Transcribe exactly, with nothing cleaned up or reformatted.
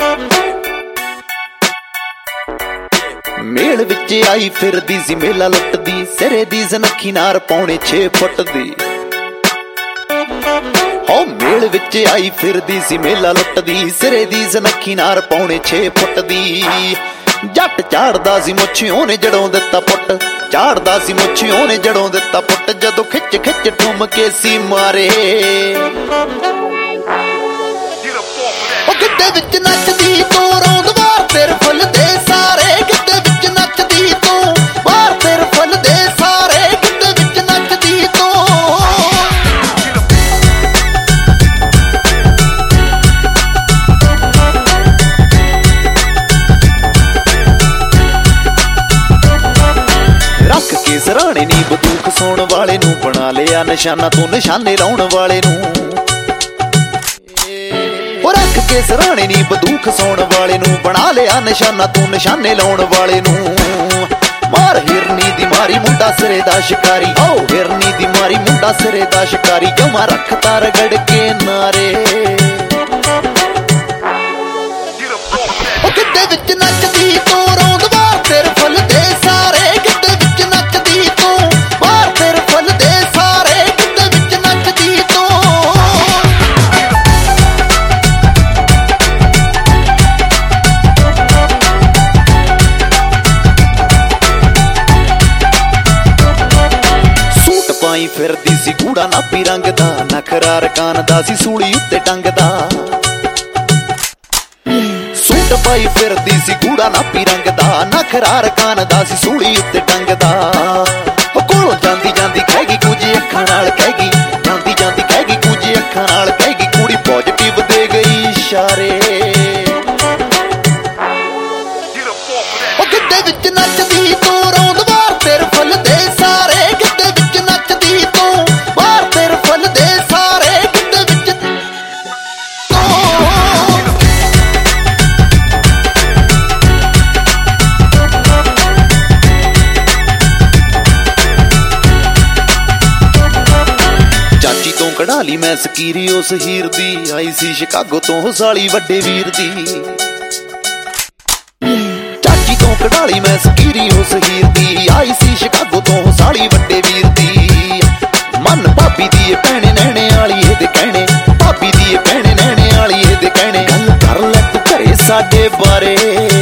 Mail विच आई फिरदी सी मेला लुटदी सिरे दी ज़नखी नार पौने छे फुट दी। हो मेल विच आई फिरदी सी मेला लुटदी सिरे दी ज़नखी नार पौने छे फुट दी। जट झाड़दा सी मुच्छी ओने जड़ों दिता पुट, झाड़दा सी मुच्छी ओने जड़ों दिता पुट। जदों खिच खिच ठुमके सी मारे ओ गिद्दे विच नचदी तूं रौंद वार तेरे फुੱਲ दे सारे। गिद्दे विच नचदी तूं वार तेरे फुੱਲ दे सारे। गिद्दे विच नचदी तूं रख के सराणे नी बंदूक सौण वाले नूं बना लिया निशाना तू निशाने लाउण वाले नूं। रख के सराणे नी बंदूक सौण वाले नूं बना लिया निशाना तू निशाने लाउण वाले नूं। मार हिरनी दी मारी मुंडा सिरे दा शिकारी, ओ हिरनी दी मारी मुंडा सिरे दा शिकारी। जमा रखता रगड़ के नारे ओ गिद्दे विच नचदी तूं रौंद वार तेरे फुੱਲ दे सारे। गिद्दे विच नचदी तूं वार तेरे फुੱਲ दे सारे। गिद्दे विच नचदी तूं पाई फिरदी सी कूड़ा नापी रंग दा, नखरा रकान दा सी सूली उत्ते टंग दा। सूट पाई फिरदी सी कूड़ा नापी रंग दा, नखरा रकान दा सी सूली उत्ते टंग दा। कोलों जांदी जांदी कहगी कुछ अखां नाल कहगी, जांदी जांदी कहगी कुछ अखां नाल कहगी। कुड़ी पॉजिटिव दे गई इशारे ओ गिद्दे विच नचदी तूं रौंद वार तेरे फुੱਲ दे सारे। गिद्दे विच नचदी तूं वार तेरे फुੱਲ दे सारे। गिद्दे विच चाची तो कढ़ा ली मैं ਸਕੀਰੀ उस हीर दी, आई सी शिकागो तो साली वड्डे वीर दी। चाची तो कढ़ा ली मैं ਸਕੀਰੀ उस हीर दी, आई सी शिकागो तो साली वड्डे वीर दी। मन भाभी दी भैणे नैणे वाली एदे कहणे, भाभी दी भैणे नैणे वाली एदे कहणे। गल कर लै तू घरे साडे बारे।